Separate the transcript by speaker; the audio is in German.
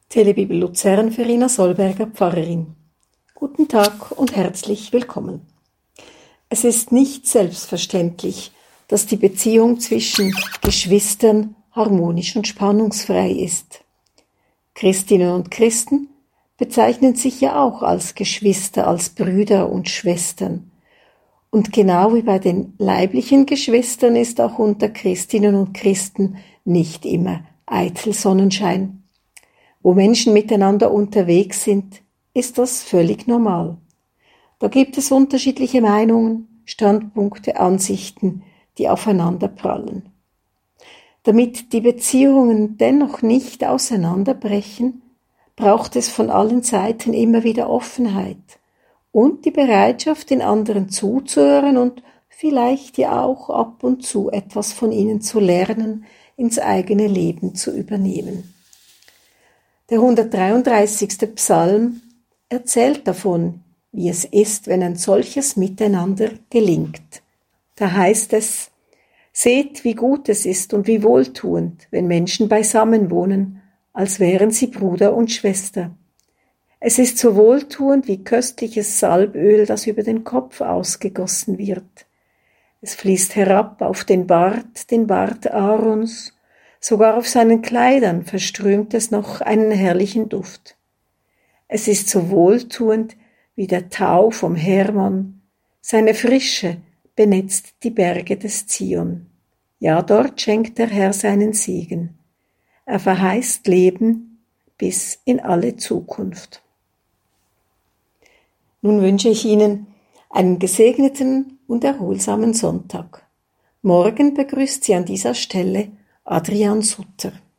Speaker 1: Telebibel Luzern, Verena Solberger, Pfarrerin. Guten Tag und herzlich willkommen. Es ist nicht selbstverständlich, dass die Beziehung zwischen Geschwistern harmonisch und spannungsfrei ist. Christinnen und Christen bezeichnen sich ja auch als Geschwister, als Brüder und Schwestern. Und genau wie bei den leiblichen Geschwistern ist auch unter Christinnen und Christen nicht immer eitel Sonnenschein. Wo Menschen miteinander unterwegs sind, ist das völlig normal. Da gibt es unterschiedliche Meinungen, Standpunkte, Ansichten, die aufeinanderprallen. Damit die Beziehungen dennoch nicht auseinanderbrechen, braucht es von allen Seiten immer wieder Offenheit und die Bereitschaft, den anderen zuzuhören und vielleicht ja auch ab und zu etwas von ihnen zu lernen, ins eigene Leben zu übernehmen. Der 133. Psalm erzählt davon, wie es ist, wenn ein solches Miteinander gelingt. Da heißt es: Seht, wie gut es ist und wie wohltuend, wenn Menschen beisammen wohnen, als wären sie Bruder und Schwester. Es ist so wohltuend wie köstliches Salböl, das über den Kopf ausgegossen wird. Es fließt herab auf den Bart Aarons, sogar auf seinen Kleidern verströmt es noch einen herrlichen Duft. Es ist so wohltuend wie der Tau vom Hermon, seine Frische benetzt die Berge des Zion. Ja, dort schenkt der Herr seinen Segen. Er verheißt Leben bis in alle Zukunft. Nun wünsche ich Ihnen einen gesegneten und erholsamen Sonntag. Morgen begrüßt Sie an dieser Stelle Adrian Sutter.